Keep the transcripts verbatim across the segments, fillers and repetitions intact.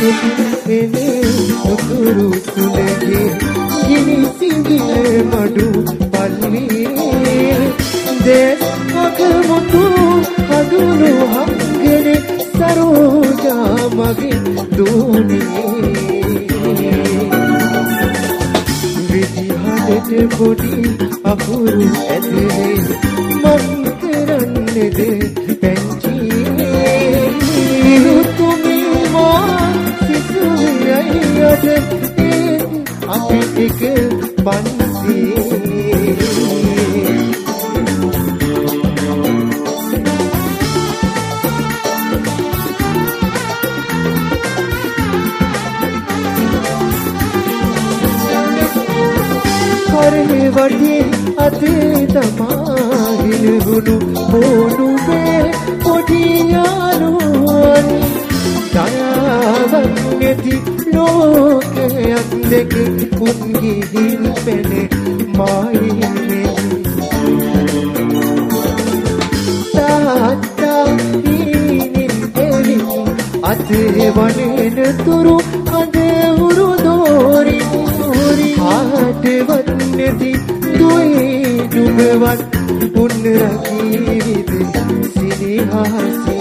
එනේ උතුරු කුලගේ ගිනි සිඳින මඩු පල්ලියේ දෙස් අගමුතු හඳුනු හංගනේ සරෝජා මගේ දෝනේ විදිහට පොඩි අකුරු ඇදේ මන් කරන්නේද පැංචියේ රුතුමි මා සිසුයයි අද අපි එක පන්සියේ කරේ වටේ අතේ තමාහින හුණු පොඩුවේ පොඩි යාළුවන් දයාවක් නැති ලෝකයක් දෙක පුංගිහින් පෙනේ මායිනේ තාත්තා ඉනින් එලි අතේ වනේන තුරු කඳ උරු දෝරි උරි ආටවත් නැති දුවේ දුබවත් උන් රකීවිද සිනහසින්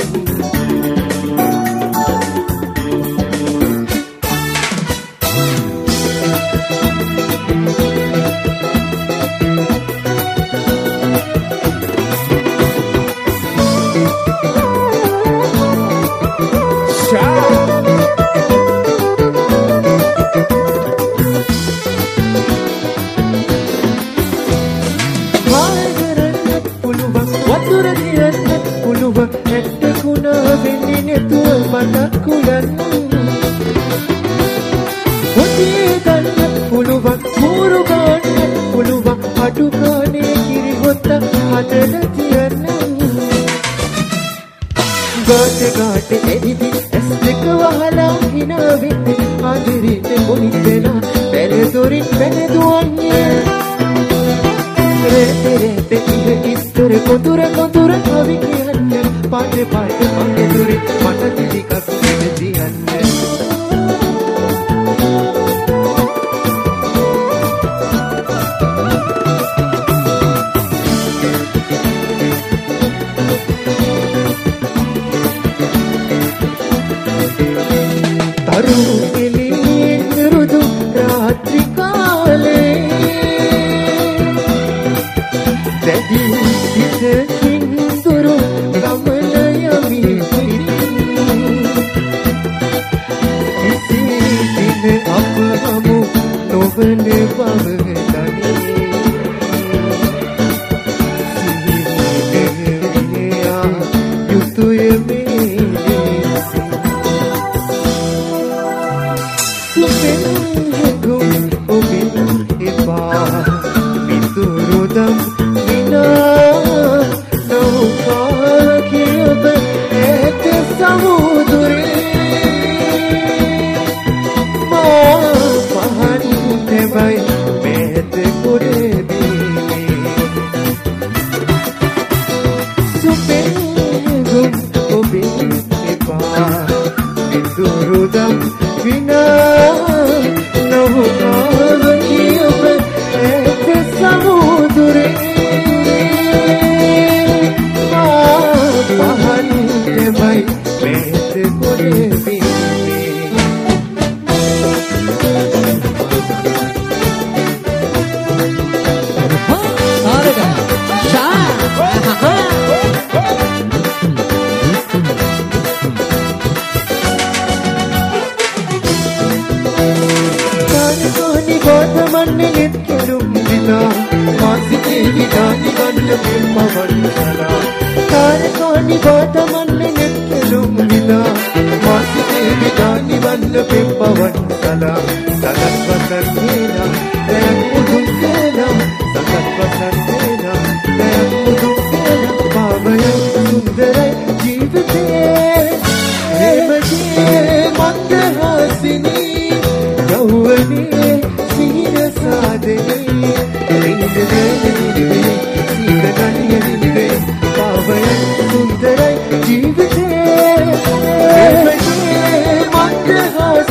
Jivate,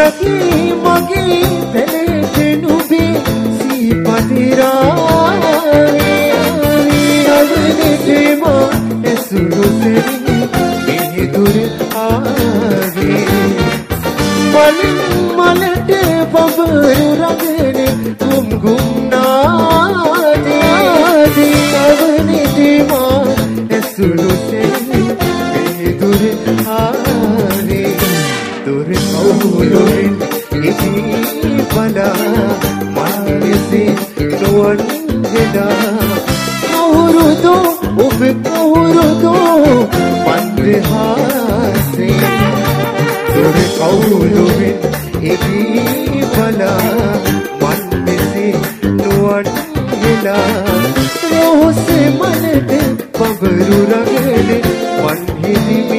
लगे मगे पहले नुबे सी पतिरा अवने जेमा सुरु से ये दूर आगे मल मलटे बबरू रगने गुम गुम नादे अवने जेमा सुरु से ये दूर आगे दूर कौलों इसी बला मन से नोन जदा कौरु दो उब कौरु दो बंद हासे दूर कौलों इसी बला मन से नोन जदा रोह से मन दे बबरू रगले मन ही